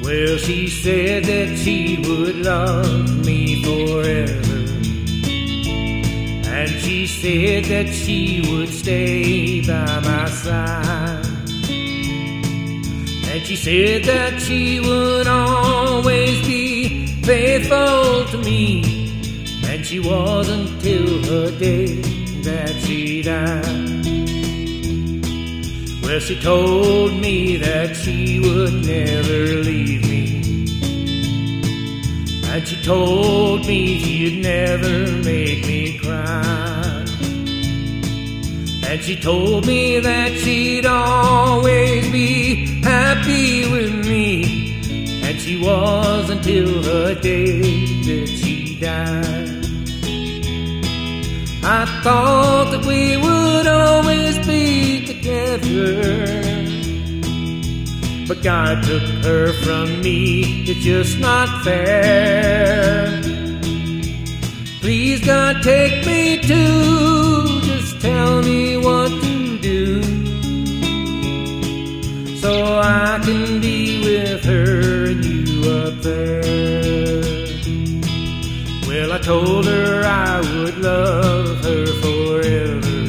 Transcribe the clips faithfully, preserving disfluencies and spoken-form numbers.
Well, she said that she would love me forever, and she said that she would stay by my side, and she said that she would always be faithful to me, and she was until her day that she died. Well, she told me that she would never leave me, and she told me she'd never make me cry, and she told me that she'd always be happy with me, and she was until her day that she died. I thought that we would always be together, but God took her from me. It's just not fair. Please, God, take me too. Just tell me what to do, so I can be with her and you up there. Well, I told her I would love her forever,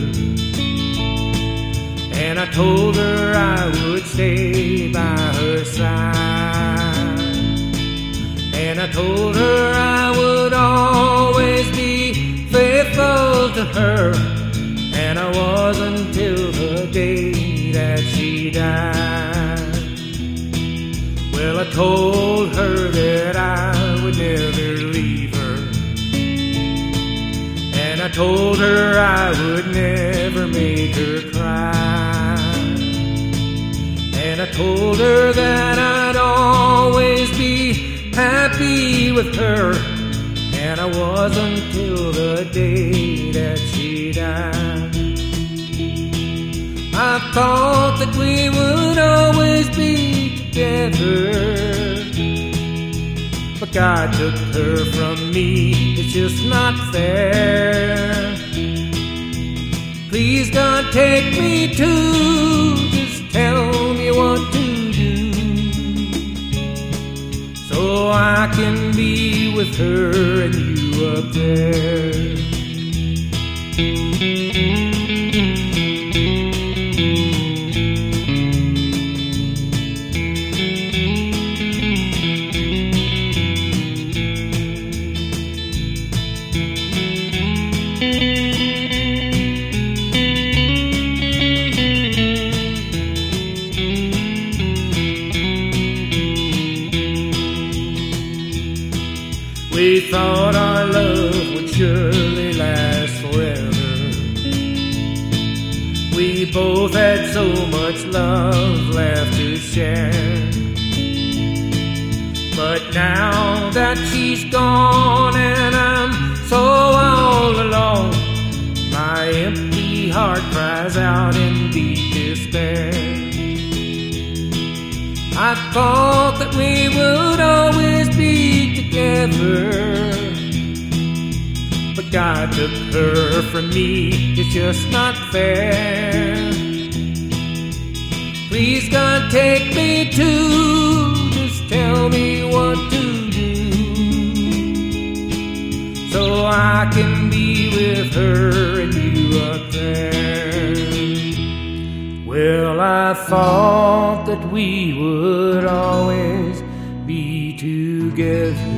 and I told her I would stay by her side, and I told her I would always be faithful to her, and I was until the day that she died. Well, I told her that I would never leave her, and I told her I would never make her cry, and I told her that I'd always be happy with her, and I was until the day that she died. I thought that we would always be together, but God took her from me. It's just not fair. Please, God, take me too. Just tell me what to do, so I can be with her and you up there. We thought our love would surely last forever. We both had so much love left to share, but now that she's gone and I'm so all alone, my empty heart cries out in deep despair. I thought that we would always be together, but God took her from me. It's just not fair. Please, God, take me too. Just tell me what to do, so I can be with her and you up there. Well, I thought that we would always be together,